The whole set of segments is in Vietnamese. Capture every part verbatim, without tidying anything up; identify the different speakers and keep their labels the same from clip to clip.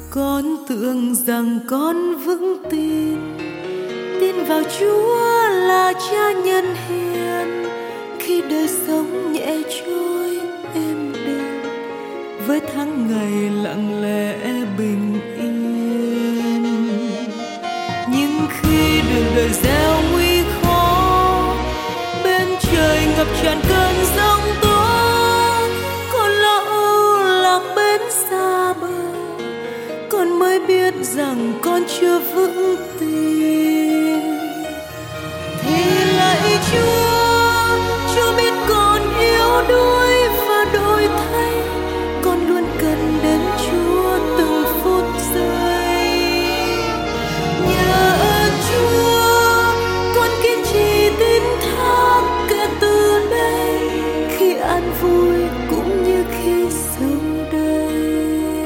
Speaker 1: Con tưởng rằng con vững tin, tin vào Chúa là Cha nhân hiền. Khi đời sống nhẹ trôi êm đềm, với tháng ngày lặng lẽ bình yên. Nhưng khi đường đời gieo nguy khó, bên trời ngập tràn cơn giông tố, con lo âu lạc bên xa bờ, con mới biết rằng con chưa vững tin. Thì lạy Chúa, Chúa biết con yếu đuối và đổi thay, con luôn cần đến Chúa từng phút giây. Nhờ ơn Chúa, con kiên trì tin thác kể từ đây, khi an vui cũng như khi sầu đây.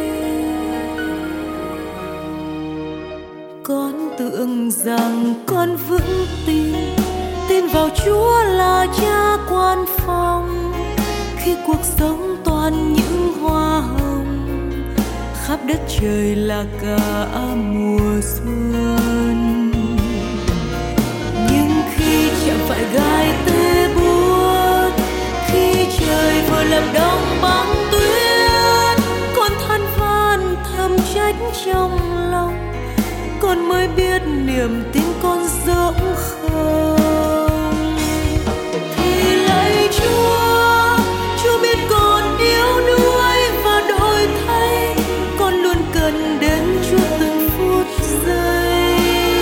Speaker 1: Con tưởng rằng con vững tin, tin vào Chúa là Cha quan phòng. Khi cuộc sống toàn những hoa hồng, khắp đất trời là cả mùa xuân. Nhưng khi chạm phải gai tê buốt, khi trời vừa làm đông băng tuyết, con than van thầm trách trong lòng, con mới biết niềm tin con rỗng không. Thì lạy Chúa, Chúa biết con yếu đuối và đổi thay, con luôn cần đến Chúa từng phút giây.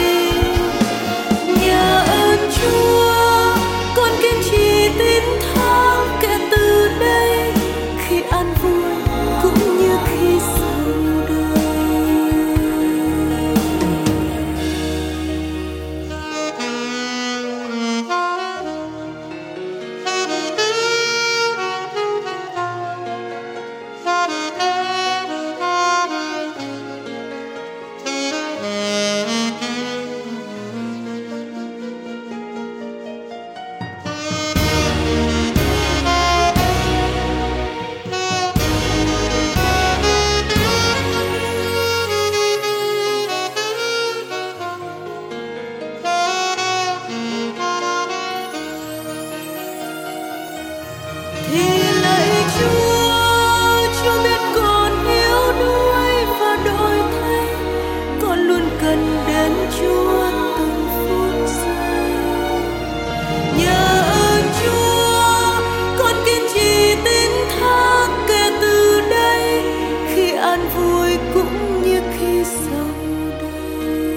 Speaker 1: Nhờ ơn Chúa, con kiên trì tin thác kể từ đây, khi an vui cũng như khi sầu đây. Thì lạy Chúa, Chúa biết con yếu đuối và đổi thay, con luôn cần đến Chúa từng phút giây. Nhờ ơn Chúa, con kiên trì tin thác kể từ đây, khi an vui cũng như khi sầu đây.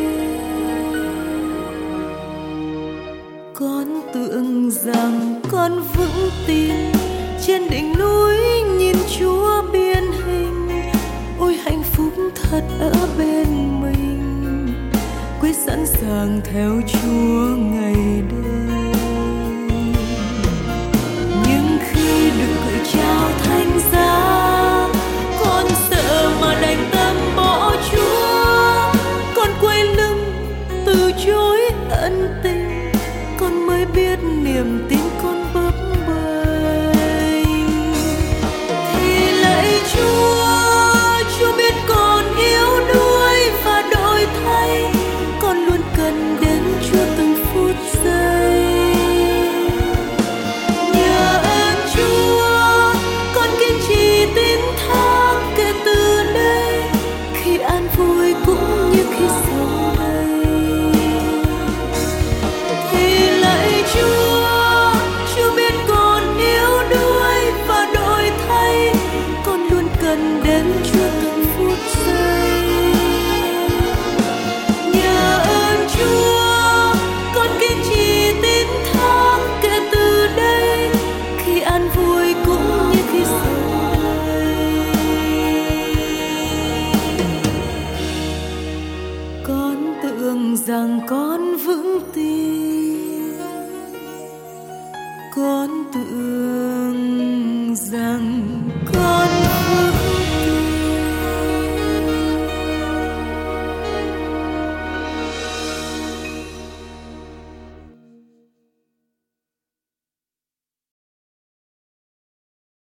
Speaker 1: Con tưởng rằng con vững tin, trên đỉnh núi nhìn Chúa biên hình. Ôi hạnh phúc thật ở bên mình, quyết sẵn sàng theo Chúa ngày đêm. Nhưng khi được cởi trao thánh giá, con sợ mà đành tâm bỏ Chúa, con quay lưng từ chối ân tình, con mới biết niềm tin con bấp bênh. Thì lạy Chúa, Chúa biết con yếu đuối và đổi thay, con luôn cần đến Chúa từng phút giây. Nhờ ơn Chúa, con kiên trì tin thác kể từ đây, khi an vui cũng như khi sầu đây. Thì lạy Chúa, Chúa biết con yếu đuối và đổi thay, con luôn cần đến Chúa từng phút giây. Nhờ ơn Chúa, con kiên trì tin thác kể từ đây, khi an vui cũng như khi sầu đây. Con tưởng rằng con vững tin,